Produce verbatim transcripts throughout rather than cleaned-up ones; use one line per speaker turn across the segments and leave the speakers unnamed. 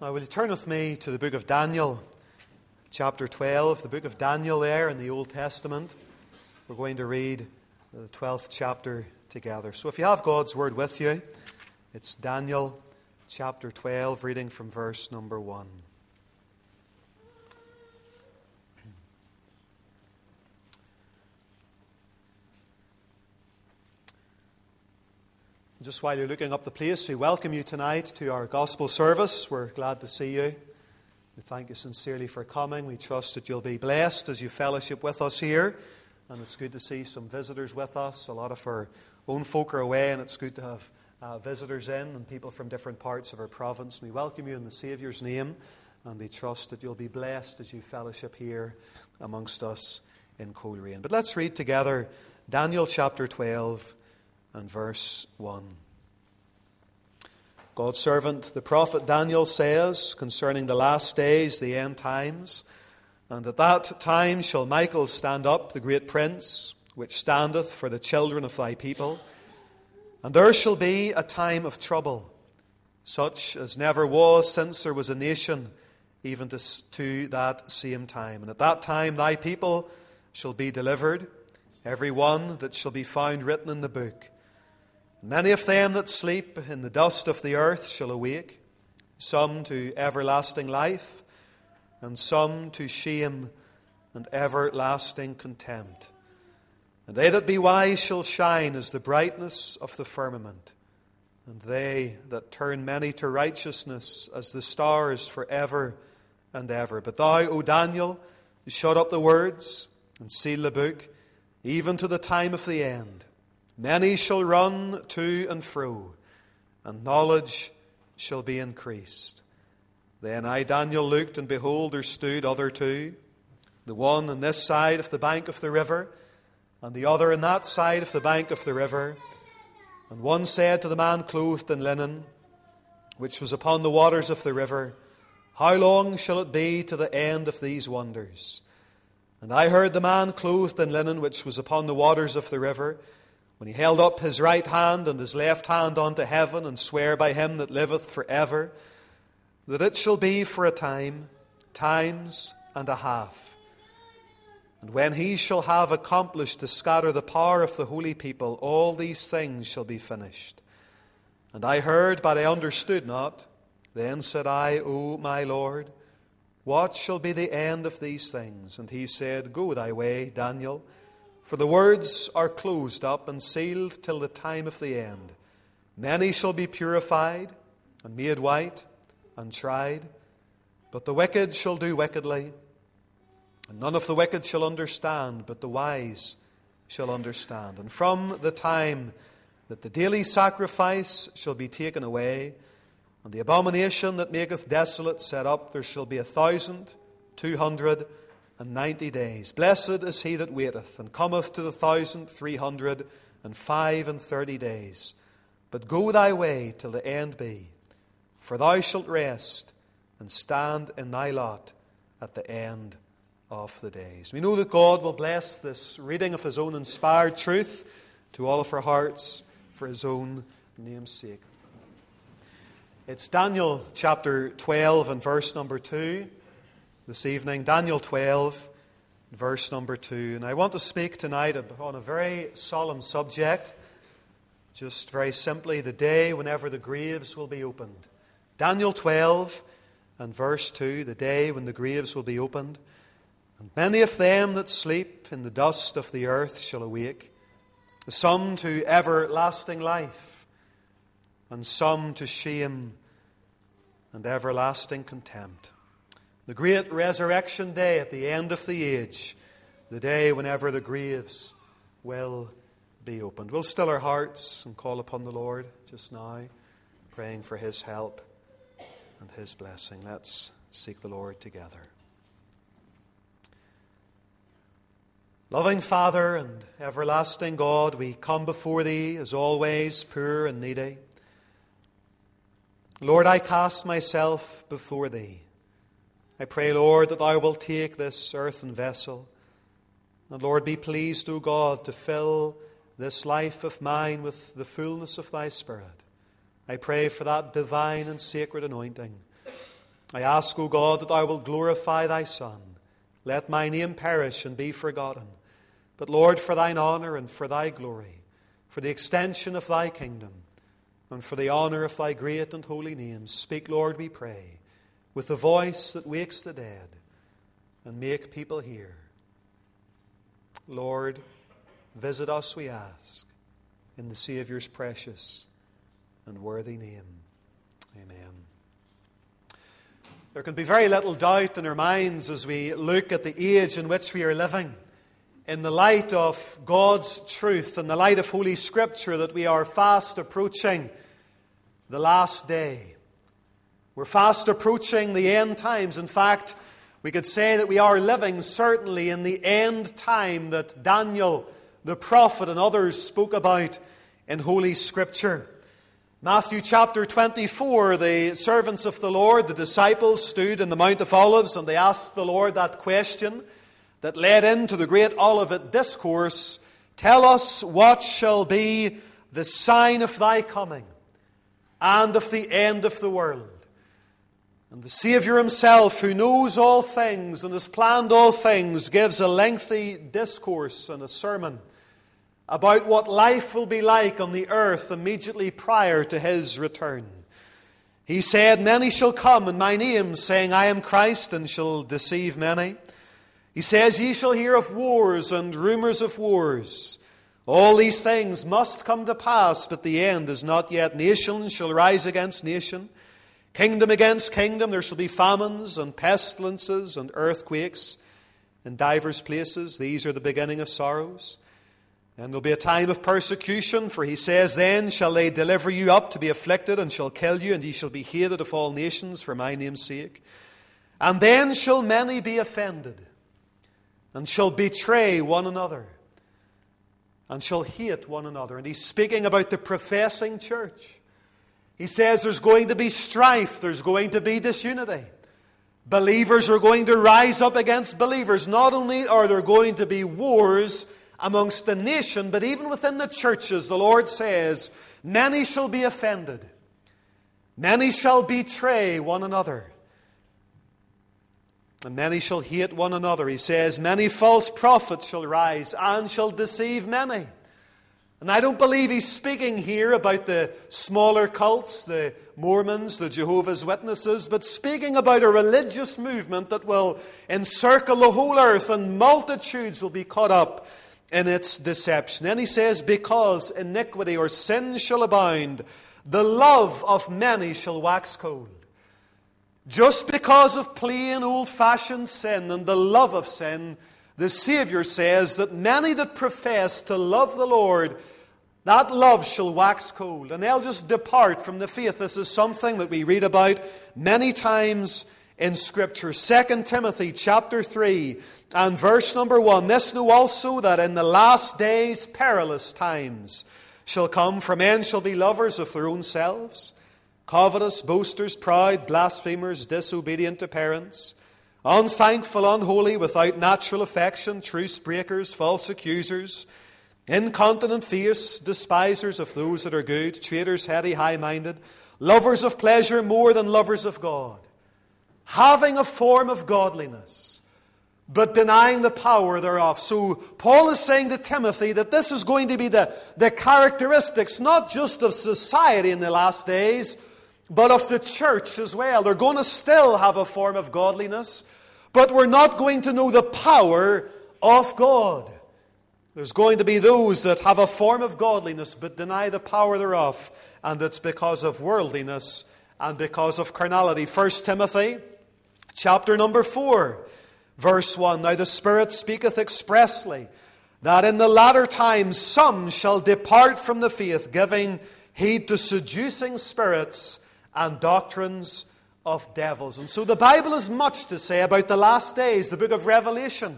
Now, will you turn with me to the book of Daniel, chapter twelve, the book of Daniel there in the Old Testament. We're going to read the twelfth chapter together. So if you have God's Word with you, it's Daniel chapter twelve, reading from verse number one. Just while you're looking up the place, we welcome you tonight to our gospel service. We're glad to see you. We thank you sincerely for coming. We trust that you'll be blessed as you fellowship with us here. And it's good to see some visitors with us. A lot of our own folk are away, and it's good to have uh, visitors in and people from different parts of our province. We welcome you in the Saviour's name, and we trust that you'll be blessed as you fellowship here amongst us in Coleraine. But let's read together Daniel chapter twelve and verse one. God's servant, the prophet Daniel, says concerning the last days, the end times, and at that time shall Michael stand up, the great prince, which standeth for the children of thy people. And there shall be a time of trouble, such as never was since there was a nation, even to, to that same time. And at that time thy people shall be delivered, every one that shall be found written in the book. Many of them that sleep in the dust of the earth shall awake, some to everlasting life, and some to shame and everlasting contempt. And they that be wise shall shine as the brightness of the firmament, and they that turn many to righteousness as the stars forever and ever. But thou, O Daniel, shut up the words and seal the book, even to the time of the end. Many shall run to and fro, and knowledge shall be increased. Then I, Daniel, looked, and behold, there stood other two, the one on this side of the bank of the river, and the other on that side of the bank of the river. And one said to the man clothed in linen, which was upon the waters of the river, How long shall it be to the end of these wonders? And I heard the man clothed in linen, which was upon the waters of the river, when he held up his right hand and his left hand unto heaven, and sware by him that liveth for ever, that it shall be for a time, times and a half. And when he shall have accomplished to scatter the power of the holy people, all these things shall be finished. And I heard, but I understood not. Then said I, O my Lord, what shall be the end of these things? And he said, Go thy way, Daniel, for the words are closed up and sealed till the time of the end. Many shall be purified and made white and tried, but the wicked shall do wickedly. And none of the wicked shall understand, but the wise shall understand. And from the time that the daily sacrifice shall be taken away, and the abomination that maketh desolate set up, there shall be a thousand two hundred and ninety days. Blessed is he that waiteth, and cometh to the thousand three hundred and five and thirty days. But go thy way till the end be, for thou shalt rest and stand in thy lot at the end of the days. We know that God will bless this reading of his own inspired truth to all of our hearts for his own name's sake. It's Daniel chapter twelve and verse number two this evening. Daniel twelve, verse number two. And I want to speak tonight on a very solemn subject, just very simply, the day whenever the graves will be opened. Daniel twelve and verse two, the day when the graves will be opened. And many of them that sleep in the dust of the earth shall awake, some to everlasting life, and some to shame and everlasting contempt. The great resurrection day at the end of the age, the day whenever the graves will be opened. We'll still our hearts and call upon the Lord just now, praying for his help and his blessing. Let's seek the Lord together. Loving Father and everlasting God, we come before thee as always, poor and needy. Lord, I cast myself before thee. I pray, Lord, that thou wilt take this earthen vessel. And Lord, be pleased, O God, to fill this life of mine with the fullness of thy Spirit. I pray for that divine and sacred anointing. I ask, O God, that thou wilt glorify thy Son. Let my name perish and be forgotten. But Lord, for thine honor and for thy glory, for the extension of thy kingdom, and for the honor of thy great and holy name, speak, Lord, we pray, with the voice that wakes the dead, and make people hear. Lord, visit us, we ask, in the Saviour's precious and worthy name. Amen. There can be very little doubt in our minds as we look at the age in which we are living, in the light of God's truth, in the light of Holy Scripture, that we are fast approaching the last day. We're fast approaching the end times. In fact, we could say that we are living certainly in the end time that Daniel, the prophet, and others spoke about in Holy Scripture. Matthew chapter twenty-four, the servants of the Lord, the disciples, stood in the Mount of Olives, and they asked the Lord that question that led into the great Olivet discourse. Tell us, what shall be the sign of thy coming and of the end of the world? And the Saviour himself, who knows all things and has planned all things, gives a lengthy discourse and a sermon about what life will be like on the earth immediately prior to his return. He said, Many shall come in my name, saying, I am Christ, and shall deceive many. He says, Ye shall hear of wars and rumors of wars. All these things must come to pass, but the end is not yet. Nation shall rise against nation, kingdom against kingdom. There shall be famines and pestilences and earthquakes in divers places. These are the beginning of sorrows. And there will be a time of persecution, for he says, Then shall they deliver you up to be afflicted, and shall kill you, and ye shall be hated of all nations for my name's sake. And then shall many be offended, and shall betray one another, and shall hate one another. And he's speaking about the professing church. He says there's going to be strife, there's going to be disunity. Believers are going to rise up against believers. Not only are there going to be wars amongst the nation, but even within the churches, the Lord says, many shall be offended. Many shall betray one another. And many shall hate one another. He says, many false prophets shall rise and shall deceive many. And I don't believe he's speaking here about the smaller cults, the Mormons, the Jehovah's Witnesses, but speaking about a religious movement that will encircle the whole earth, and multitudes will be caught up in its deception. And he says, because iniquity or sin shall abound, the love of many shall wax cold. Just because of plain old-fashioned sin and the love of sin, the Saviour says that many that profess to love the Lord, that love shall wax cold, and they'll just depart from the faith. This is something that we read about many times in Scripture. Second Timothy chapter three and verse number one. This know also, that in the last days perilous times shall come, for men shall be lovers of their own selves, covetous, boasters, proud, blasphemers, disobedient to parents, unthankful, unholy, without natural affection, truce breakers, false accusers, incontinent, fierce, despisers of those that are good, traitors, heady, high-minded, lovers of pleasure more than lovers of God, having a form of godliness, but denying the power thereof. So Paul is saying to Timothy that this is going to be the, the characteristics not just of society in the last days, but of the church as well. They're going to still have a form of godliness, but we're not going to know the power of God. There's going to be those that have a form of godliness but deny the power thereof, and it's because of worldliness and because of carnality. First Timothy chapter number four, verse one. Now the Spirit speaketh expressly that in the latter times some shall depart from the faith, giving heed to seducing spirits and doctrines of devils. And so the Bible has much to say about the last days. The book of Revelation,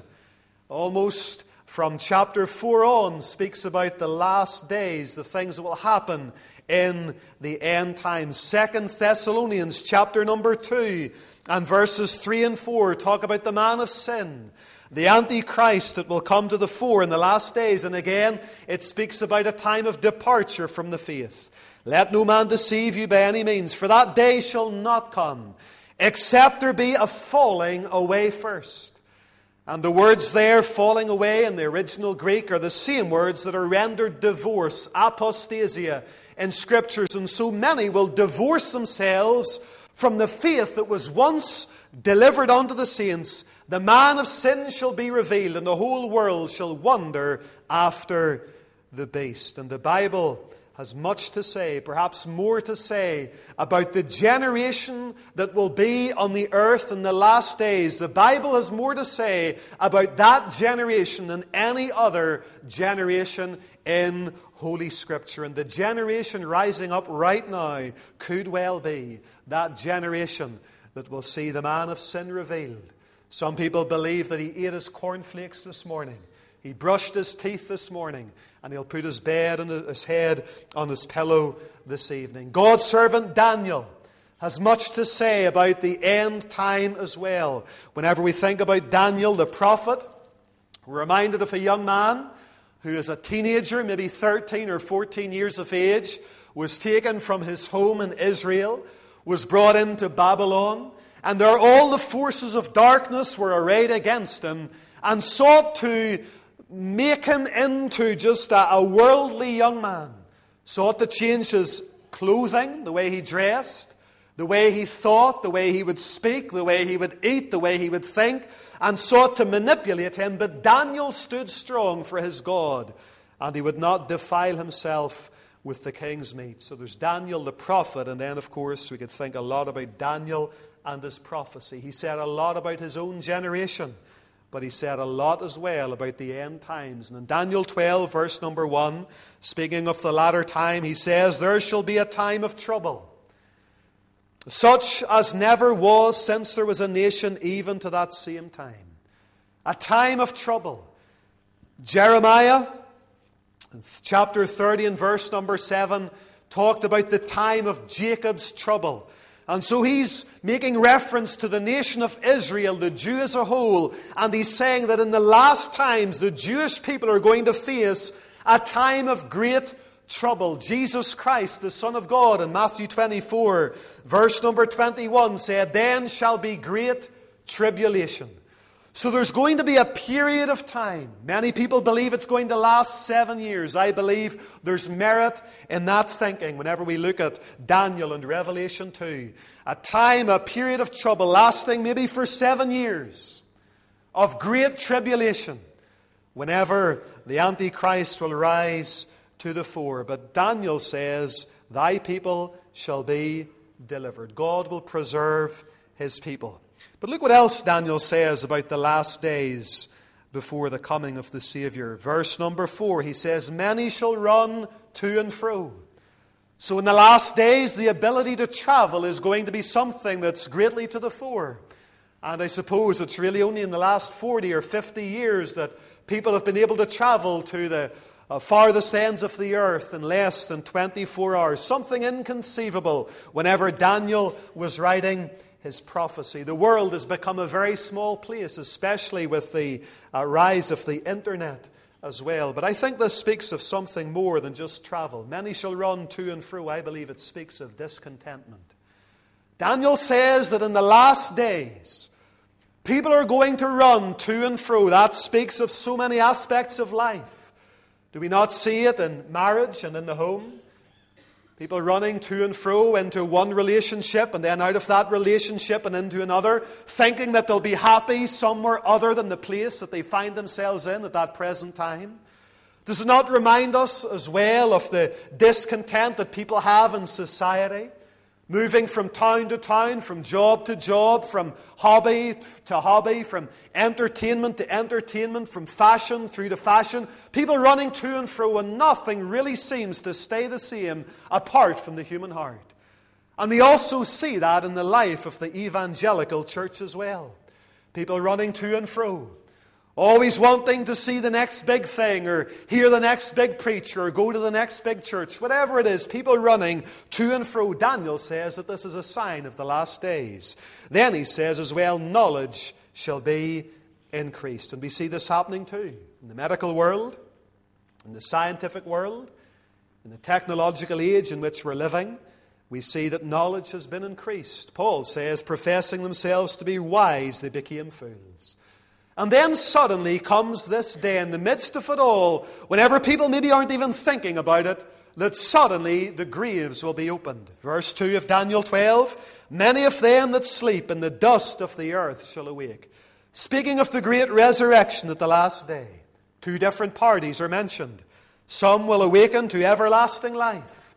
almost from chapter four on, speaks about the last days, the things that will happen in the end times. Second Thessalonians chapter number two and verses three and four talk about the man of sin, the Antichrist that will come to the fore in the last days. And again, it speaks about a time of departure from the faith. Let no man deceive you by any means, for that day shall not come, except there be a falling away first. And the words there, falling away, in the original Greek are the same words that are rendered divorce, apostasia, in Scriptures. And so many will divorce themselves from the faith that was once delivered unto the saints. The man of sin shall be revealed, and the whole world shall wonder after the beast. And the Bible has much to say, perhaps more to say, about the generation that will be on the earth in the last days. The Bible has more to say about that generation than any other generation in Holy Scripture. And the generation rising up right now could well be that generation that will see the man of sin revealed. Some people believe that he ate his cornflakes this morning. He brushed his teeth this morning, and he'll put his bed and his head on his pillow this evening. God's servant Daniel has much to say about the end time as well. Whenever we think about Daniel the prophet, we're reminded of a young man who is a teenager, maybe thirteen or fourteen years of age, was taken from his home in Israel, was brought into Babylon, and there all the forces of darkness were arrayed against him and sought to make him into just a, a worldly young man. Sought to change his clothing, the way he dressed, the way he thought, the way he would speak, the way he would eat, the way he would think, and sought to manipulate him. But Daniel stood strong for his God, and he would not defile himself with the king's meat. So there's Daniel the prophet, and then, of course, we could think a lot about Daniel and his prophecy. He said a lot about his own generation, but he said a lot as well about the end times. And in Daniel twelve, verse number one, speaking of the latter time, he says, "There shall be a time of trouble, such as never was since there was a nation, even to that same time." A time of trouble. Jeremiah, chapter thirty and verse number seven, talked about the time of Jacob's trouble. And so he's making reference to the nation of Israel, the Jew as a whole, and he's saying that in the last times the Jewish people are going to face a time of great trouble. Jesus Christ, the Son of God, in Matthew twenty-four, verse number twenty-one, said, "Then shall be great tribulation." So there's going to be a period of time. Many people believe it's going to last seven years. I believe there's merit in that thinking whenever we look at Daniel and Revelation two. A time, a period of trouble lasting maybe for seven years of great tribulation whenever the Antichrist will rise to the fore. But Daniel says, "Thy people shall be delivered." God will preserve His people. But look what else Daniel says about the last days before the coming of the Savior. Verse number four, he says, "Many shall run to and fro." So in the last days, the ability to travel is going to be something that's greatly to the fore. And I suppose it's really only in the last forty or fifty years that people have been able to travel to the uh, farthest ends of the earth in less than twenty-four hours. Something inconceivable whenever Daniel was writing his prophecy. The world has become a very small place, especially with the uh, rise of the internet as well. But I think this speaks of something more than just travel. Many shall run to and fro. I believe it speaks of discontentment. Daniel says that in the last days, people are going to run to and fro. That speaks of so many aspects of life. Do we not see it in marriage and in the home? People running to and fro into one relationship and then out of that relationship and into another, thinking that they'll be happy somewhere other than the place that they find themselves in at that present time. Does it not remind us as well of the discontent that people have in society? Moving from town to town, from job to job, from hobby to hobby, from entertainment to entertainment, from fashion through to fashion. People running to and fro, and nothing really seems to stay the same apart from the human heart. And we also see that in the life of the evangelical church as well. People running to and fro, always wanting to see the next big thing, or hear the next big preacher, or go to the next big church. Whatever it is, people running to and fro. Daniel says that this is a sign of the last days. Then he says as well, knowledge shall be increased. And we see this happening too. In the medical world, in the scientific world, in the technological age in which we're living, we see that knowledge has been increased. Paul says, professing themselves to be wise, they became fools. And then suddenly comes this day, in the midst of it all, whenever people maybe aren't even thinking about it, that suddenly the graves will be opened. Verse two of Daniel twelve, many of them that sleep in the dust of the earth shall awake. Speaking of the great resurrection at the last day, two different parties are mentioned. Some will awaken to everlasting life,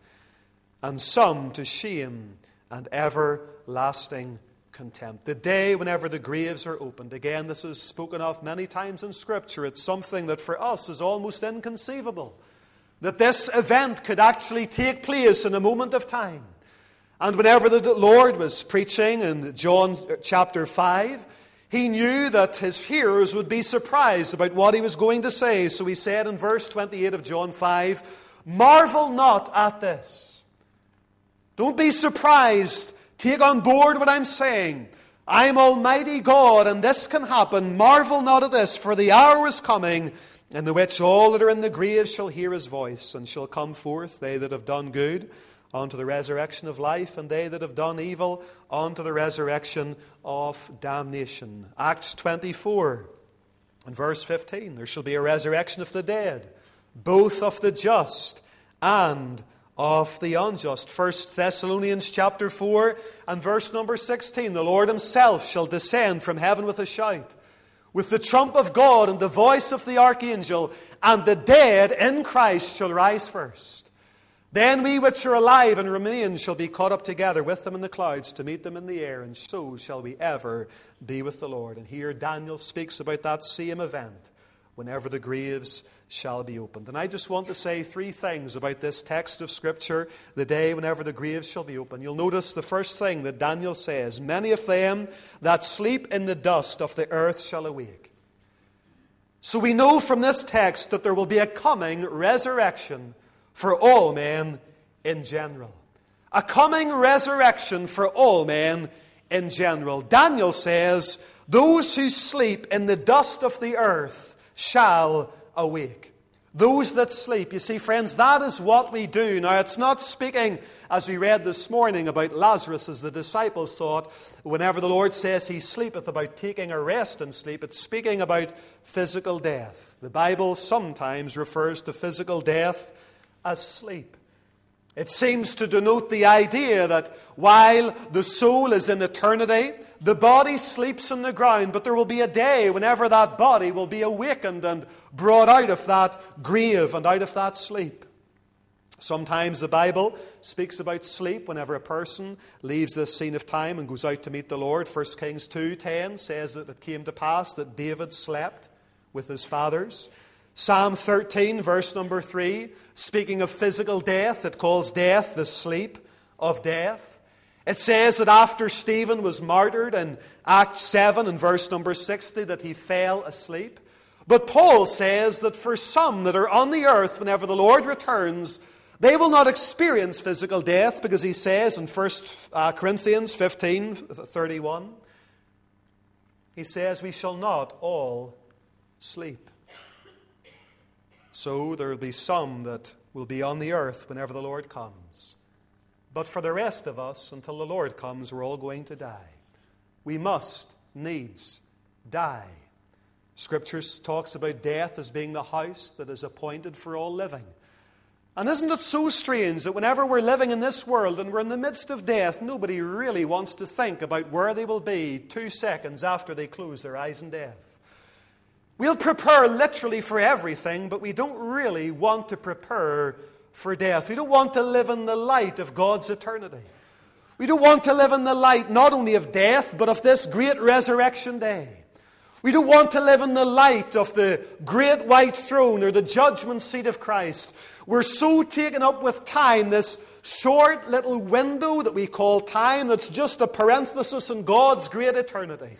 and some to shame and everlasting contempt. The day whenever the graves are opened. Again, this is spoken of many times in Scripture. It's something that for us is almost inconceivable, that this event could actually take place in a moment of time. And whenever the Lord was preaching in John chapter five, he knew that his hearers would be surprised about what he was going to say. So he said in verse twenty-eight of John five, marvel not at this. Don't be surprised. Take on board what I'm saying. I'm Almighty God, and this can happen. Marvel not at this, for the hour is coming, in the which all that are in the grave shall hear his voice, and shall come forth, they that have done good, unto the resurrection of life, and they that have done evil, unto the resurrection of damnation. Acts twenty-four, and verse fifteen, there shall be a resurrection of the dead, both of the just and of the unjust. First Thessalonians chapter four and verse number sixteen. The Lord himself shall descend from heaven with a shout, with the trump of God and the voice of the archangel, and the dead in Christ shall rise first. Then we which are alive and remain shall be caught up together with them in the clouds to meet them in the air, and so shall we ever be with the Lord. And here Daniel speaks about that same event, whenever the graves shall be opened. And I just want to say three things about this text of Scripture, the day whenever the graves shall be opened. You'll notice the first thing that Daniel says, many of them that sleep in the dust of the earth shall awake. So we know from this text that there will be a coming resurrection for all men in general. A coming resurrection for all men in general. Daniel says, those who sleep in the dust of the earth shall awake. Those that sleep. You see, friends, that is what we do. Now, it's not speaking, as we read this morning, about Lazarus, as the disciples thought, whenever the Lord says he sleepeth, about taking a rest in sleep. It's speaking about physical death. The Bible sometimes refers to physical death as sleep. It seems to denote the idea that while the soul is in eternity, the body sleeps in the ground, but there will be a day whenever that body will be awakened and brought out of that grave and out of that sleep. Sometimes the Bible speaks about sleep whenever a person leaves this scene of time and goes out to meet the Lord. First Kings two ten says that it came to pass that David slept with his fathers. Psalm thirteen, verse number three, speaking of physical death, it calls death the sleep of death. It says that after Stephen was martyred in Acts seven and verse number sixty that he fell asleep. But Paul says that for some that are on the earth whenever the Lord returns, they will not experience physical death, because he says in First Corinthians fifteen thirty-one, he says, we shall not all sleep. So there will be some that will be on the earth whenever the Lord comes. But for the rest of us, until the Lord comes, we're all going to die. We must needs die. Scripture talks about death as being the house that is appointed for all living. And isn't it so strange that whenever we're living in this world and we're in the midst of death, nobody really wants to think about where they will be two seconds after they close their eyes in death. We'll prepare literally for everything, but we don't really want to prepare for death. We don't want to live in the light of God's eternity. We don't want to live in the light not only of death, but of this great resurrection day. We don't want to live in the light of the great white throne or the judgment seat of Christ. We're so taken up with time, this short little window that we call time, that's just a parenthesis in God's great eternity.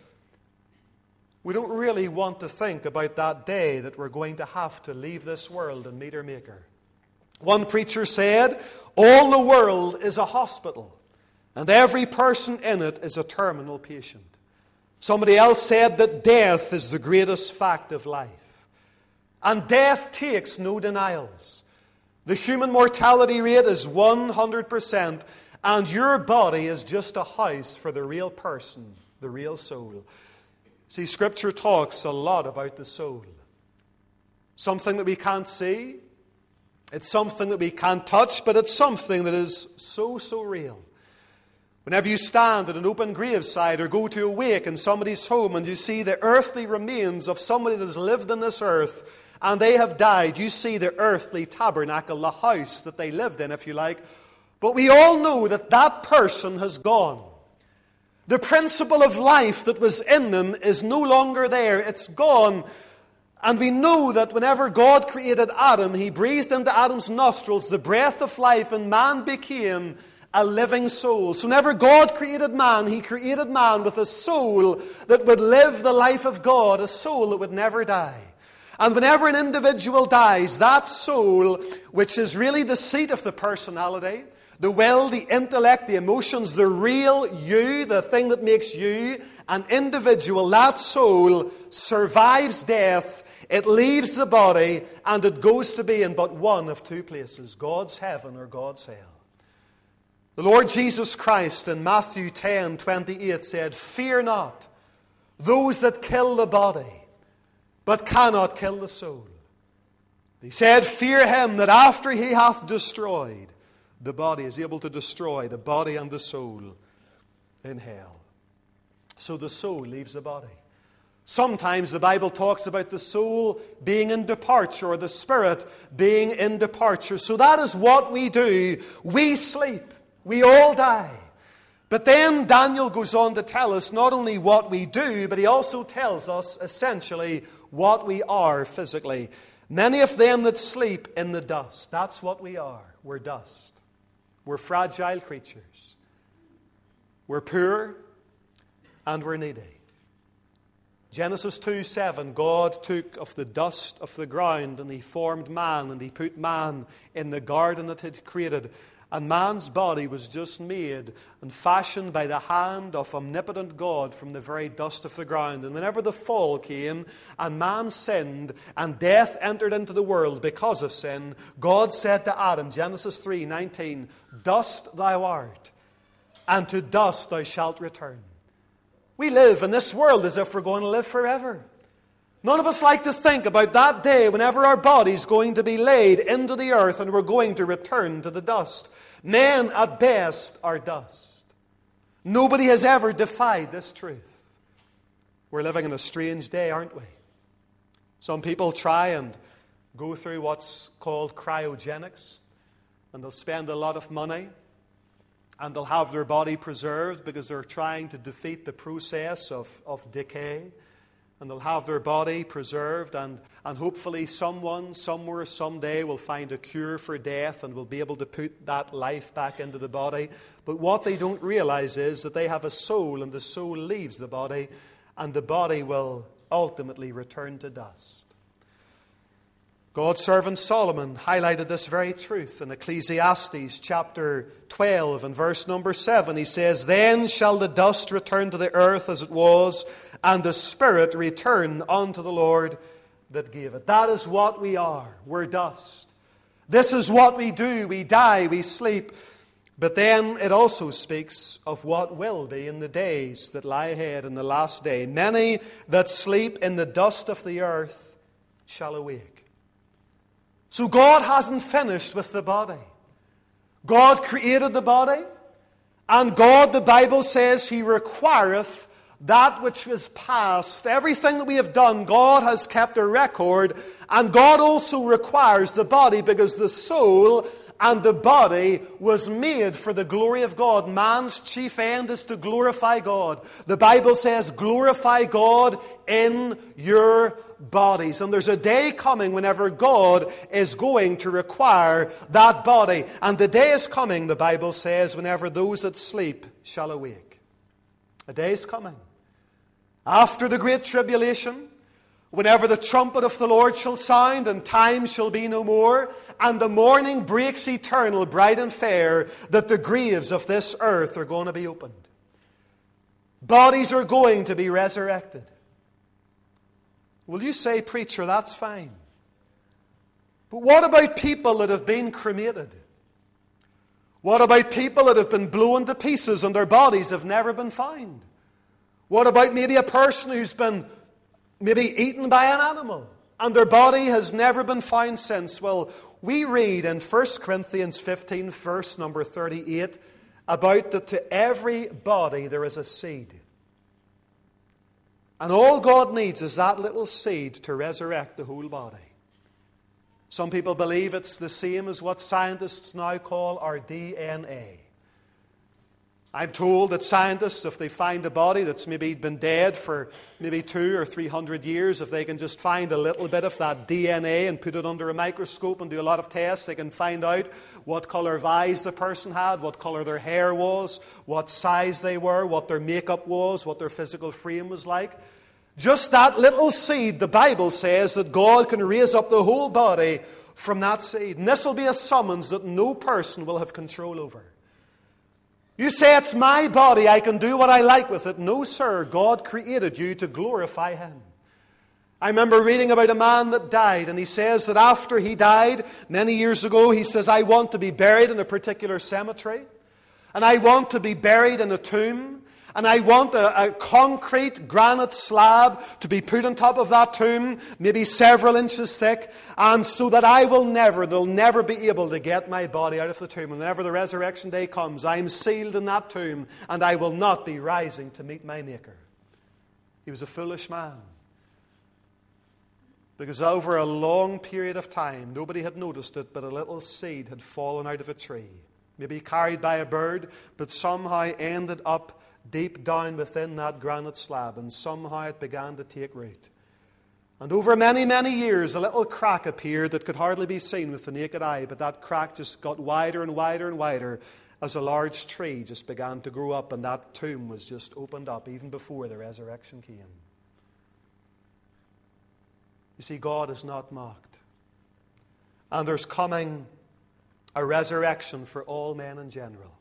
We don't really want to think about that day that we're going to have to leave this world and meet our Maker. One preacher said, all the world is a hospital, and every person in it is a terminal patient. Somebody else said that death is the greatest fact of life. And death takes no denials. The human mortality rate is one hundred percent. And your body is just a house for the real person, the real soul. See, Scripture talks a lot about the soul. Something that we can't see. It's something that we can't touch, but it's something that is so, so real. Whenever you stand at an open graveside or go to a wake in somebody's home and you see the earthly remains of somebody that has lived in this earth and they have died, you see the earthly tabernacle, the house that they lived in, if you like. But we all know that that person has gone. The principle of life that was in them is no longer there. It's gone. And we know that whenever God created Adam, He breathed into Adam's nostrils the breath of life, and man became a living soul. So whenever God created man, He created man with a soul that would live the life of God, a soul that would never die. And whenever an individual dies, that soul, which is really the seat of the personality, the will, the intellect, the emotions, the real you, the thing that makes you an individual, that soul survives death. It leaves the body and it goes to be in but one of two places, God's heaven or God's hell. The Lord Jesus Christ in Matthew ten twenty-eight said, "Fear not those that kill the body, but cannot kill the soul." He said, "Fear Him that after He hath destroyed the body," is able to destroy the body and the soul in hell. So the soul leaves the body. Sometimes the Bible talks about the soul being in departure or the spirit being in departure. So that is what we do. We sleep. We all die. But then Daniel goes on to tell us not only what we do, but he also tells us essentially what we are physically. Many of them that sleep in the dust. That's what we are. We're dust. We're fragile creatures. We're poor and we're needy. Genesis two seven, God took of the dust of the ground and He formed man, and He put man in the garden that He had created. And man's body was just made and fashioned by the hand of omnipotent God from the very dust of the ground. And whenever the fall came and man sinned and death entered into the world because of sin, God said to Adam, Genesis three nineteen, "Dust thou art, and to dust thou shalt return." We live in this world as if we're going to live forever. None of us like to think about that day whenever our body's going to be laid into the earth and we're going to return to the dust. Men at best are dust. Nobody has ever defied this truth. We're living in a strange day, aren't we? Some people try and go through what's called cryogenics, and they'll spend a lot of money and they'll have their body preserved because they're trying to defeat the process of, of decay. And they'll have their body preserved, and, and hopefully someone, somewhere, someday will find a cure for death and will be able to put that life back into the body. But what they don't realize is that they have a soul, and the soul leaves the body, and the body will ultimately return to dust. God's servant Solomon highlighted this very truth in Ecclesiastes chapter twelve and verse number seven. He says, "Then shall the dust return to the earth as it was, and the spirit return unto the Lord that gave it." That is what we are. We're dust. This is what we do. We die, we sleep. But then it also speaks of what will be in the days that lie ahead in the last day. "Many that sleep in the dust of the earth shall awake." So God hasn't finished with the body. God created the body, and God, the Bible says, He requireth that which is past. Everything that we have done, God has kept a record, and God also requires the body, because the soul and the body was made for the glory of God. Man's chief end is to glorify God. The Bible says, glorify God in your bodies. And there's a day coming whenever God is going to require that body. And the day is coming, the Bible says, whenever those that sleep shall awake. A day is coming. After the great tribulation, whenever the trumpet of the Lord shall sound, and time shall be no more, and the morning breaks eternal, bright and fair, that the graves of this earth are going to be opened. Bodies are going to be resurrected. Will you say, "Preacher, that's fine"? But what about people that have been cremated? What about people that have been blown to pieces and their bodies have never been found? What about maybe a person who's been maybe eaten by an animal and their body has never been found since? Well, we read in First Corinthians fifteen, verse number thirty-eight, about that to every body there is a seed. And all God needs is that little seed to resurrect the whole body. Some people believe it's the same as what scientists now call our D N A. I'm told that scientists, if they find a body that's maybe been dead for maybe two or three hundred years, if they can just find a little bit of that D N A and put it under a microscope and do a lot of tests, they can find out what color of eyes the person had, what color their hair was, what size they were, what their makeup was, what their physical frame was like. Just that little seed, the Bible says that God can raise up the whole body from that seed. And this will be a summons that no person will have control over. You say, it's my body, I can do what I like with it. No, sir, God created you to glorify Him. I remember reading about a man that died, and he says that after he died, many years ago, he says, I want to be buried in a particular cemetery, and I want to be buried in a tomb, and I want a, a concrete granite slab to be put on top of that tomb, maybe several inches thick, and so that I will never, they'll never be able to get my body out of the tomb. And whenever the resurrection day comes, I am sealed in that tomb, and I will not be rising to meet my Maker. He was a foolish man. Because over a long period of time, nobody had noticed it, but a little seed had fallen out of a tree. Maybe carried by a bird, but somehow ended up deep down within that granite slab, and somehow it began to take root. And over many, many years, a little crack appeared that could hardly be seen with the naked eye, but that crack just got wider and wider and wider as a large tree just began to grow up, and that tomb was just opened up even before the resurrection came. You see, God is not mocked. And there's coming a resurrection for all men in general.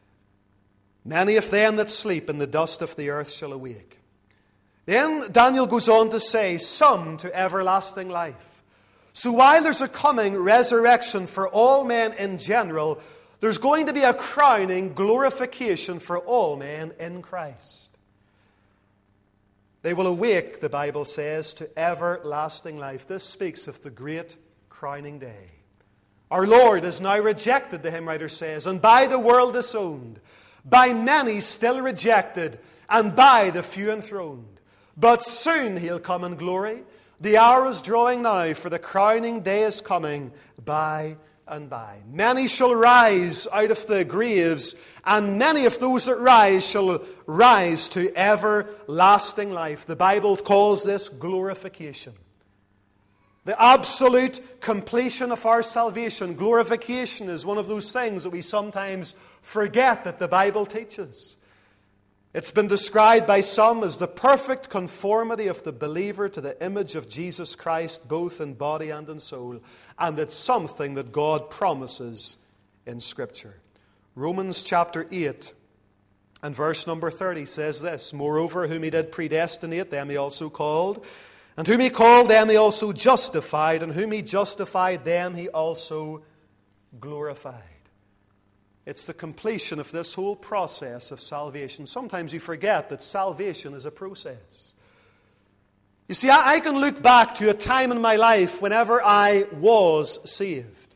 Many of them that sleep in the dust of the earth shall awake. Then Daniel goes on to say, some to everlasting life. So while there's a coming resurrection for all men in general, there's going to be a crowning glorification for all men in Christ. They will awake, the Bible says, to everlasting life. This speaks of the great crowning day. Our Lord is now rejected, the hymn writer says, and by the world disowned, by many still rejected, and by the few enthroned. But soon He'll come in glory. The hour is drawing now, for the crowning day is coming by and by. Many shall rise out of the graves, and many of those that rise shall rise to everlasting life. The Bible calls this glorification. The absolute completion of our salvation. Glorification is one of those things that we sometimes forget that the Bible teaches. It's been described by some as the perfect conformity of the believer to the image of Jesus Christ, both in body and in soul. And it's something that God promises in Scripture. Romans chapter eight and verse number thirty says this, moreover, whom He did predestinate, them He also called. And whom He called, them He also justified. And whom He justified, them He also glorified. It's the completion of this whole process of salvation. Sometimes you forget that salvation is a process. You see, I, I can look back to a time in my life whenever I was saved.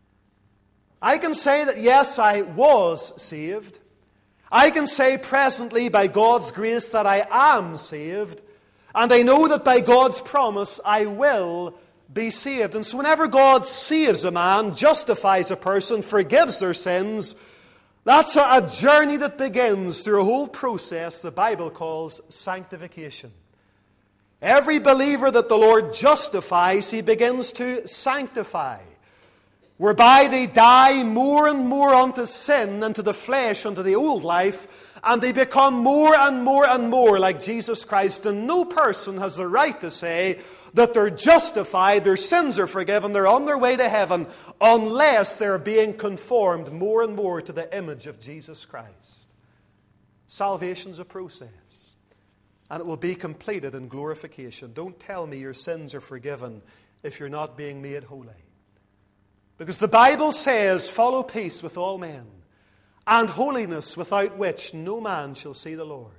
I can say that, yes, I was saved. I can say presently, by God's grace, that I am saved. And I know that by God's promise, I will be saved. And so whenever God saves a man, justifies a person, forgives their sins, that's a, a journey that begins through a whole process the Bible calls sanctification. Every believer that the Lord justifies, He begins to sanctify, whereby they die more and more unto sin and to the flesh, unto the old life, and they become more and more and more like Jesus Christ. And no person has the right to say that they're justified, their sins are forgiven, they're on their way to heaven, unless they're being conformed more and more to the image of Jesus Christ. Salvation's a process, and it will be completed in glorification. Don't tell me your sins are forgiven if you're not being made holy. Because the Bible says, follow peace with all men, and holiness, without which no man shall see the Lord.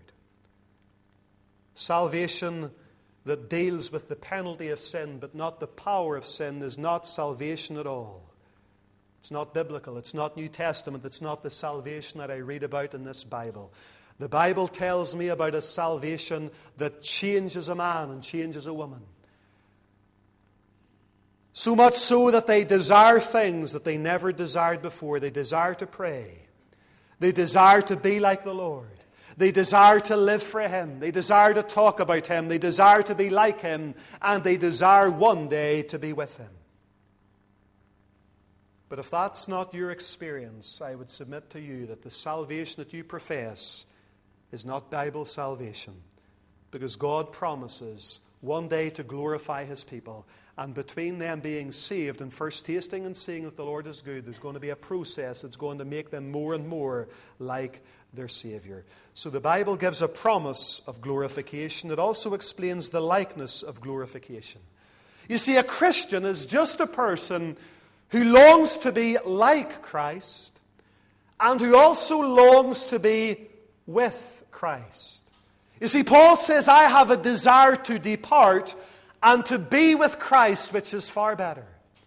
Salvation that deals with the penalty of sin but not the power of sin is not salvation at all. It's not biblical. It's not New Testament. It's not the salvation that I read about in this Bible. The Bible tells me about a salvation that changes a man and changes a woman. So much so that they desire things that they never desired before. They desire to pray. They desire to be like the Lord. They desire to live for Him. They desire to talk about Him. They desire to be like Him. And they desire one day to be with Him. But if that's not your experience, I would submit to you that the salvation that you profess is not Bible salvation. Because God promises one day to glorify His people. And between them being saved and first tasting and seeing that the Lord is good, there's going to be a process that's going to make them more and more like their Savior. So the Bible gives a promise of glorification. It also explains the likeness of glorification. You see, a Christian is just a person who longs to be like Christ and who also longs to be with Christ. You see, Paul says, I have a desire to depart and to be with Christ, which is far better.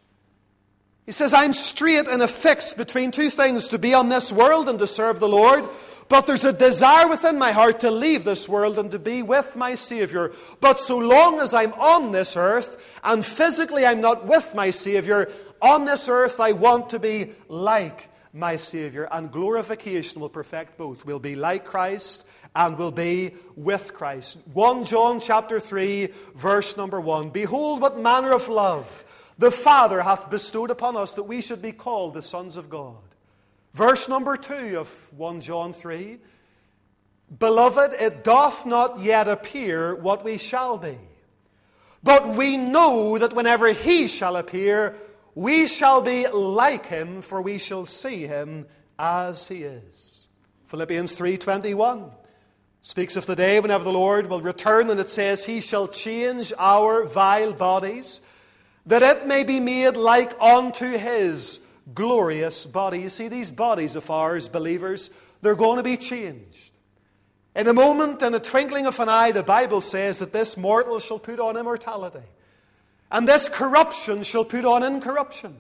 He says, I'm straight in a fix between two things, to be on this world and to serve the Lord. But there's a desire within my heart to leave this world and to be with my Savior. But so long as I'm on this earth and physically I'm not with my Savior, on this earth I want to be like my Savior. And glorification will perfect both. We'll be like Christ and will be with Christ. First John chapter three, verse number one. Behold, what manner of love the Father hath bestowed upon us, that we should be called the sons of God. Verse number two of First John three. Beloved, it doth not yet appear what we shall be. But we know that whenever He shall appear, we shall be like Him, for we shall see Him as He is. Philippians three twenty-one speaks of the day whenever the Lord will return, and it says, He shall change our vile bodies, that it may be made like unto His glorious body. You see, these bodies of ours, believers, they're going to be changed. In a moment, in a twinkling of an eye, the Bible says that this mortal shall put on immortality, and this corruption shall put on incorruption.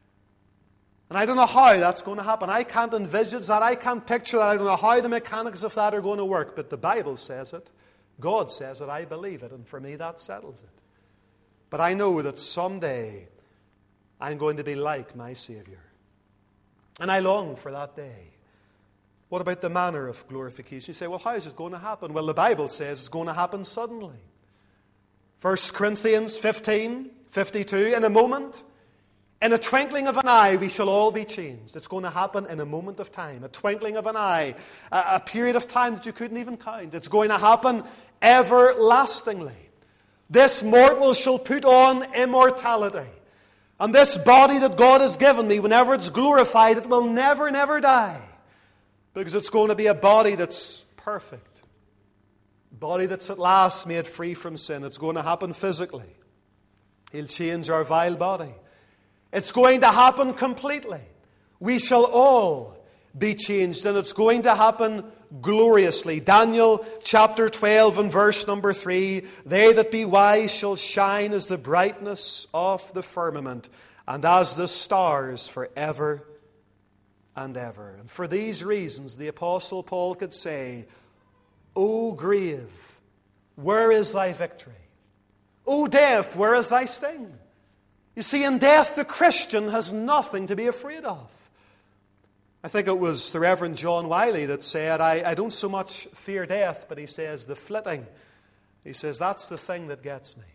And I don't know how that's going to happen. I can't envisage that. I can't picture that. I don't know how the mechanics of that are going to work. But the Bible says it. God says it. I believe it. And for me, that settles it. But I know that someday I'm going to be like my Savior. And I long for that day. What about the manner of glorification? You say, well, how is it going to happen? Well, the Bible says it's going to happen suddenly. First Corinthians fifteen fifty-two, in a moment, in a twinkling of an eye, we shall all be changed. It's going to happen in a moment of time, a twinkling of an eye, a, a period of time that you couldn't even count. It's going to happen everlastingly. This mortal shall put on immortality. And this body that God has given me, whenever it's glorified, it will never, never die. Because it's going to be a body that's perfect. A body that's at last made free from sin. It's going to happen physically. He'll change our vile body. It's going to happen completely. We shall all be changed, and it's going to happen gloriously. Daniel chapter twelve and verse number three. They that be wise shall shine as the brightness of the firmament, and as the stars forever and ever. And for these reasons, the Apostle Paul could say, O grave, where is thy victory? O death, where is thy sting? You see, in death, the Christian has nothing to be afraid of. I think it was the Reverend John Wiley that said, I, I don't so much fear death, but he says, the flitting. He says, that's the thing that gets me.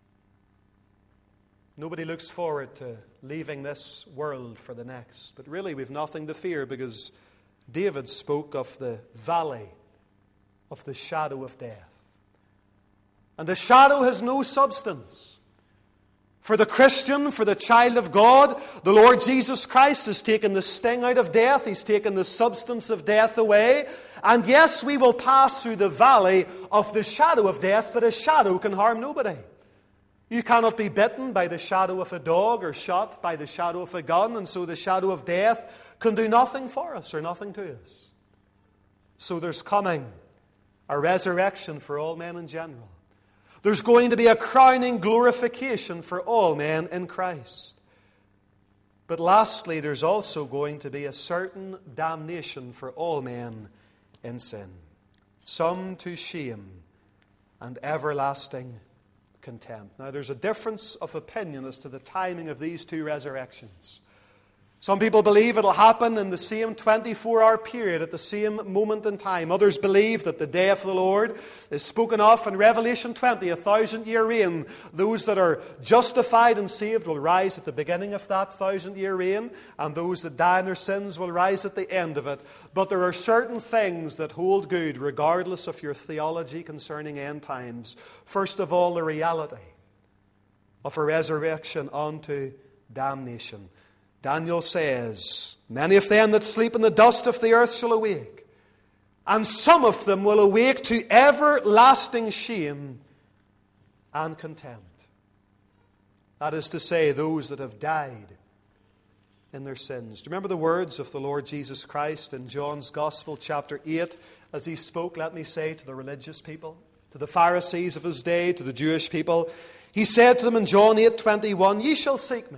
Nobody looks forward to leaving this world for the next. But really, we've nothing to fear, because David spoke of the valley of the shadow of death. And the shadow has no substance. For the Christian, for the child of God, the Lord Jesus Christ has taken the sting out of death. He's taken the substance of death away. And yes, we will pass through the valley of the shadow of death, but a shadow can harm nobody. You cannot be bitten by the shadow of a dog or shot by the shadow of a gun, and so the shadow of death can do nothing for us or nothing to us. So there's coming a resurrection for all men in general. There's going to be a crowning glorification for all men in Christ. But lastly, there's also going to be a certain damnation for all men in sin. Some to shame and everlasting contempt. Now, there's a difference of opinion as to the timing of these two resurrections. Some people believe it'll happen in the same twenty-four hour period at the same moment in time. Others believe that the day of the Lord is spoken of in Revelation twenty, a thousand-year reign. Those that are justified and saved will rise at the beginning of that thousand-year reign, and those that die in their sins will rise at the end of it. But there are certain things that hold good regardless of your theology concerning end times. First of all, the reality of a resurrection unto damnation. Daniel says, many of them that sleep in the dust of the earth shall awake, and some of them will awake to everlasting shame and contempt. That is to say, those that have died in their sins. Do you remember the words of the Lord Jesus Christ in John's Gospel, chapter eight, as he spoke, let me say, to the religious people, to the Pharisees of his day, to the Jewish people? He said to them in John eight twenty-one, ye shall seek me.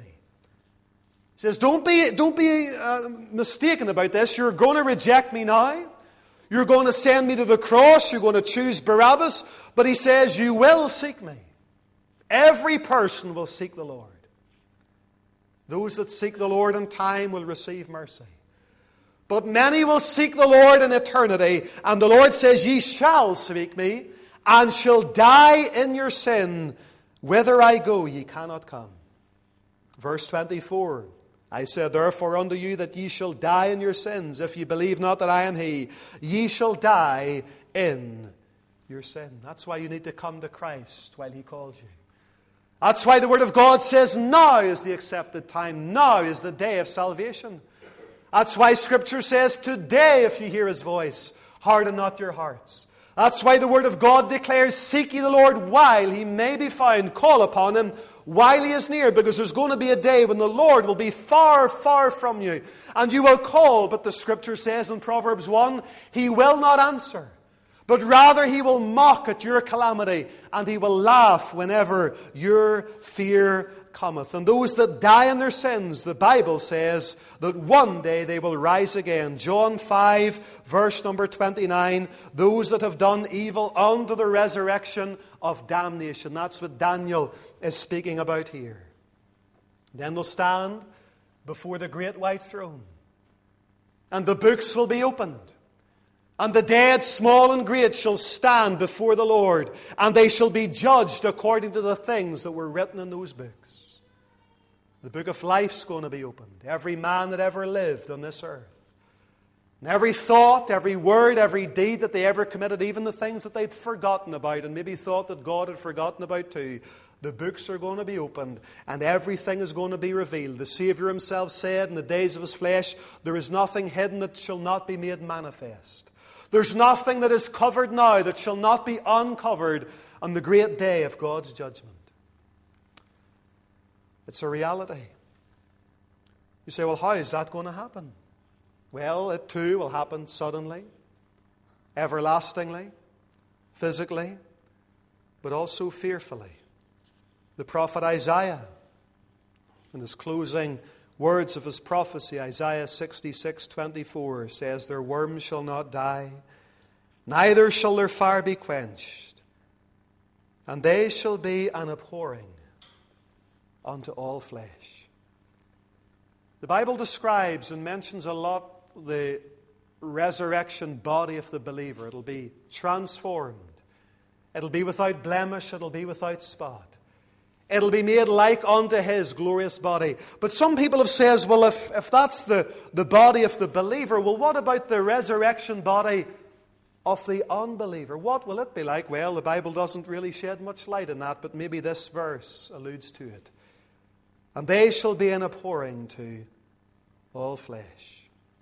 He says, don't be, don't be uh, mistaken about this. You're going to reject me now. You're going to send me to the cross. You're going to choose Barabbas. But he says, you will seek me. Every person will seek the Lord. Those that seek the Lord in time will receive mercy. But many will seek the Lord in eternity. And the Lord says, ye shall seek me, and shall die in your sin. Whither I go, ye cannot come. Verse twenty-four. I said, therefore unto you that ye shall die in your sins, if ye believe not that I am He. Ye shall die in your sin. That's why you need to come to Christ while He calls you. That's why the Word of God says, now is the accepted time. Now is the day of salvation. That's why Scripture says, today if you hear His voice, harden not your hearts. That's why the Word of God declares, seek ye the Lord while He may be found. Call upon Him while He is near, because there's going to be a day when the Lord will be far, far from you. And you will call, but the Scripture says in Proverbs one, He will not answer, but rather He will mock at your calamity, and He will laugh whenever your fear cometh. And those that die in their sins, the Bible says that one day they will rise again. John five, verse number twenty-nine, those that have done evil unto the resurrection of damnation. That's what Daniel is speaking about here. Then they'll stand before the great white throne, and the books will be opened. And the dead, small and great, shall stand before the Lord, and they shall be judged according to the things that were written in those books. The book of life's going to be opened. Every man that ever lived on this earth. And every thought, every word, every deed that they ever committed, even the things that they'd forgotten about and maybe thought that God had forgotten about too, the books are going to be opened and everything is going to be revealed. The Savior Himself said in the days of His flesh, there is nothing hidden that shall not be made manifest. There's nothing that is covered now that shall not be uncovered on the great day of God's judgment. It's a reality. You say, well, how is that going to happen? Well, it too will happen suddenly, everlastingly, physically, but also fearfully. The prophet Isaiah, in his closing words of his prophecy, Isaiah sixty-six twenty-four, says, their worms shall not die, neither shall their fire be quenched, and they shall be an abhorring unto all flesh. The Bible describes and mentions a lot the resurrection body of the believer. It'll be transformed. It'll be without blemish. It'll be without spot. It'll be made like unto His glorious body. But some people have said, well, if, if that's the, the body of the believer, well, what about the resurrection body of the unbeliever? What will it be like? Well, the Bible doesn't really shed much light on that, but maybe this verse alludes to it. And they shall be an abhorring to all flesh.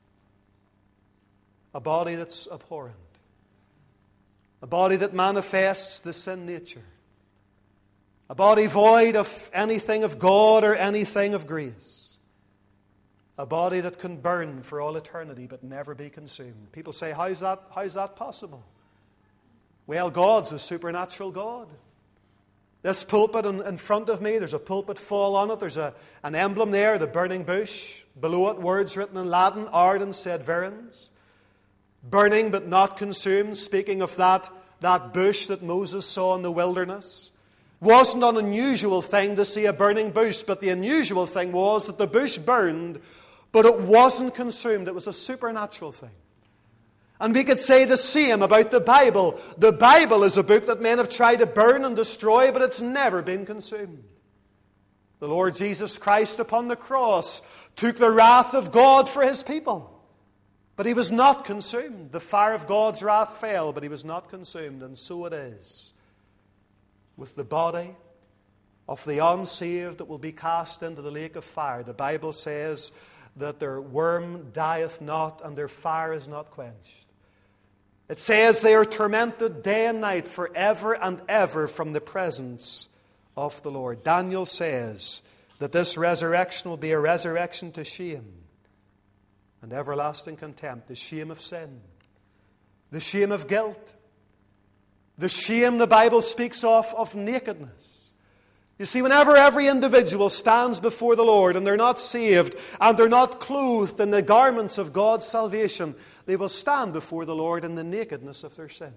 A body that's abhorrent. A body that manifests the sin nature. A body void of anything of God or anything of grace. A body that can burn for all eternity but never be consumed. People say, how's that, how's that possible? Well, God's a supernatural God. This pulpit in, in front of me, there's a pulpit fall on it. There's a, an emblem there, the burning bush. Below it, words written in Latin, ardens sed virens. Burning but not consumed, speaking of that, that bush that Moses saw in the wilderness. Wasn't an unusual thing to see a burning bush, but the unusual thing was that the bush burned, but it wasn't consumed. It was a supernatural thing. And we could say the same about the Bible. The Bible is a book that men have tried to burn and destroy, but it's never been consumed. The Lord Jesus Christ upon the cross took the wrath of God for His people. But He was not consumed. The fire of God's wrath fell, but He was not consumed. And so it is with the body of the unsaved that will be cast into the lake of fire. The Bible says that their worm dieth not and their fire is not quenched. It says they are tormented day and night forever and ever from the presence of the Lord. Daniel says that this resurrection will be a resurrection to shame and everlasting contempt. The shame of sin. The shame of guilt. The shame, the Bible speaks of, of nakedness. You see, whenever every individual stands before the Lord and they're not saved and they're not clothed in the garments of God's salvation, they will stand before the Lord in the nakedness of their sin.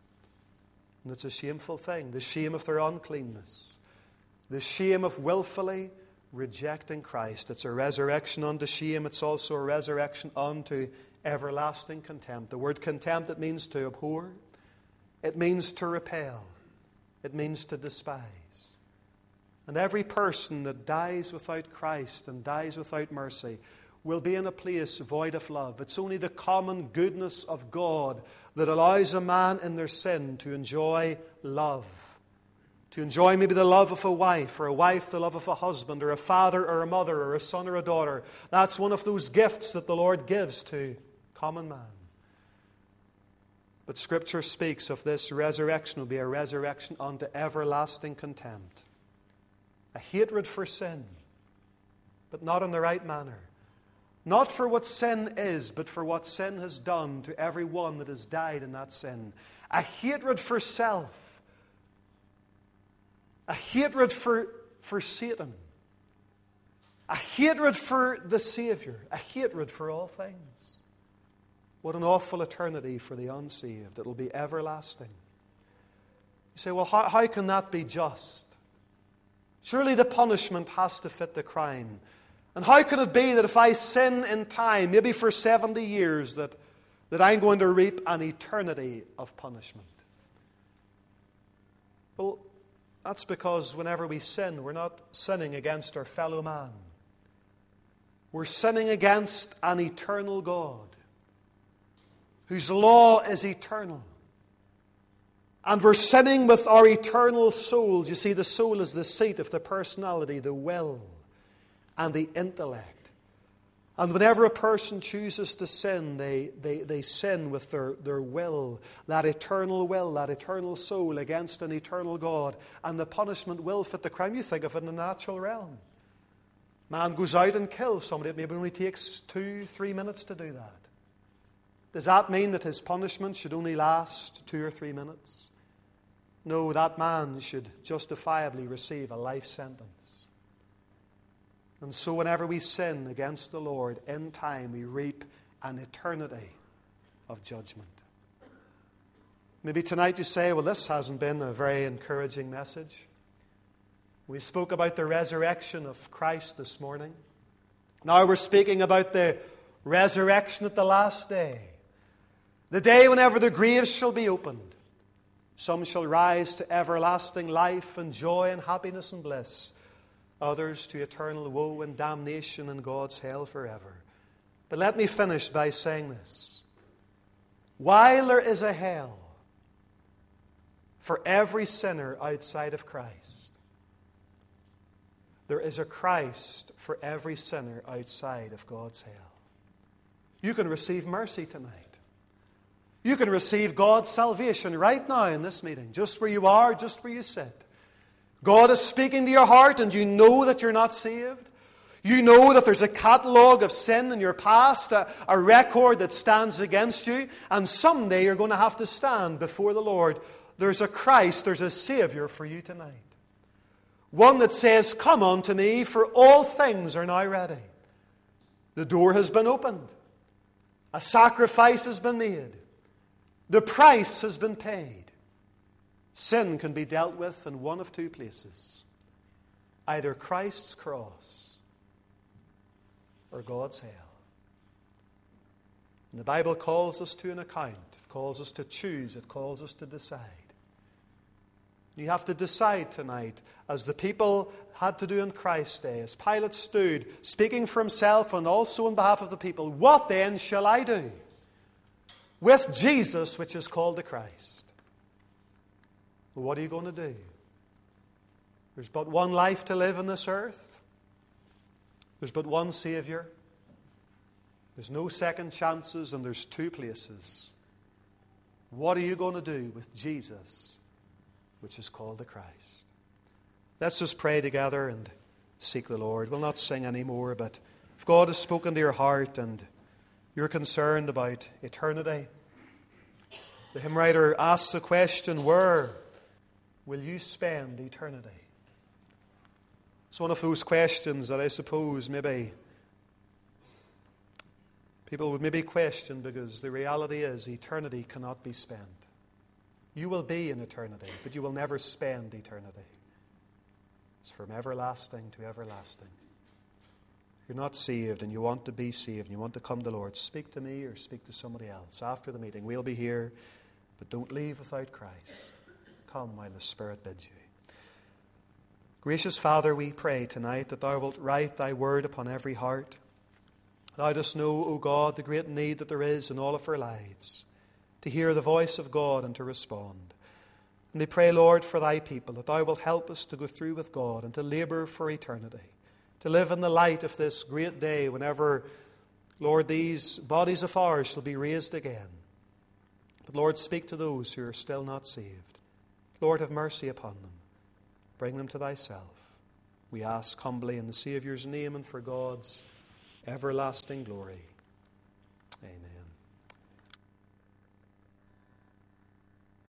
And it's a shameful thing. The shame of their uncleanness. The shame of willfully rejecting Christ. It's a resurrection unto shame. It's also a resurrection unto everlasting contempt. The word contempt, it means to abhor. It means to repel. It means to despise. And every person that dies without Christ and dies without mercy will be in a place void of love. It's only the common goodness of God that allows a man in their sin to enjoy love. To enjoy maybe the love of a wife, or a wife the love of a husband, or a father or a mother, or a son or a daughter. That's one of those gifts that the Lord gives to common man. But Scripture speaks of this resurrection will be a resurrection unto everlasting contempt. A hatred for sin, but not in the right manner. Not for what sin is, but for what sin has done to every one that has died in that sin. A hatred for self. A hatred for, for Satan. A hatred for the Savior. A hatred for all things. What an awful eternity for the unsaved. It will be everlasting. You say, well, how, how can that be just? Surely the punishment has to fit the crime. And how could it be that if I sin in time, maybe for seventy years, that, that I'm going to reap an eternity of punishment? Well, that's because whenever we sin, we're not sinning against our fellow man. We're sinning against an eternal God, whose law is eternal. And we're sinning with our eternal souls. You see, the soul is the seat of the personality, the will, and the intellect. And whenever a person chooses to sin, they, they, they sin with their, their will, that eternal will, that eternal soul against an eternal God. And the punishment will fit the crime. You think of it in the natural realm. Man goes out and kills somebody. It maybe only takes two, three minutes to do that. Does that mean that his punishment should only last two or three minutes? No, that man should justifiably receive a life sentence. And so whenever we sin against the Lord, in time we reap an eternity of judgment. Maybe tonight you say, well, this hasn't been a very encouraging message. We spoke about the resurrection of Christ this morning. Now we're speaking about the resurrection at the last day. The day whenever the graves shall be opened. Some shall rise to everlasting life and joy and happiness and bliss. Others to eternal woe and damnation in God's hell forever. But let me finish by saying this. While there is a hell for every sinner outside of Christ, there is a Christ for every sinner outside of God's hell. You can receive mercy tonight. You can receive God's salvation right now in this meeting, just where you are, just where you sit. God is speaking to your heart and you know that you're not saved. You know that there's a catalogue of sin in your past, a, a record that stands against you, and someday you're going to have to stand before the Lord. There's a Christ, there's a Savior for you tonight. One that says, "Come unto me, for all things are now ready." The door has been opened. A sacrifice has been made. The price has been paid. Sin can be dealt with in one of two places. Either Christ's cross or God's hell. And the Bible calls us to an account. It calls us to choose. It calls us to decide. You have to decide tonight, as the people had to do in Christ's day, as Pilate stood, speaking for himself and also on behalf of the people, "What then shall I do with Jesus, which is called the Christ?" Well, what are you going to do? There's but one life to live on this earth. There's but one Savior. There's no second chances, and there's two places. What are you going to do with Jesus, which is called the Christ? Let's just pray together and seek the Lord. We'll not sing anymore, but if God has spoken to your heart and you're concerned about eternity, the hymn writer asks the question, where will you spend eternity? It's one of those questions that I suppose maybe people would maybe question, because the reality is eternity cannot be spent. You will be in eternity, but you will never spend eternity. It's from everlasting to everlasting. If you're not saved and you want to be saved and you want to come to the Lord, speak to me or speak to somebody else. After the meeting, we'll be here, but don't leave without Christ. Come while the Spirit bids you. Gracious Father, we pray tonight that Thou wilt write Thy word upon every heart. Thou dost know, O God, the great need that there is in all of our lives to hear the voice of God and to respond. And we pray, Lord, for Thy people, that Thou wilt help us to go through with God and to labour for eternity, to live in the light of this great day whenever, Lord, these bodies of ours shall be raised again. But Lord, speak to those who are still not saved. Lord, have mercy upon them. Bring them to Thyself. We ask humbly in the Saviour's name and for God's everlasting glory. Amen.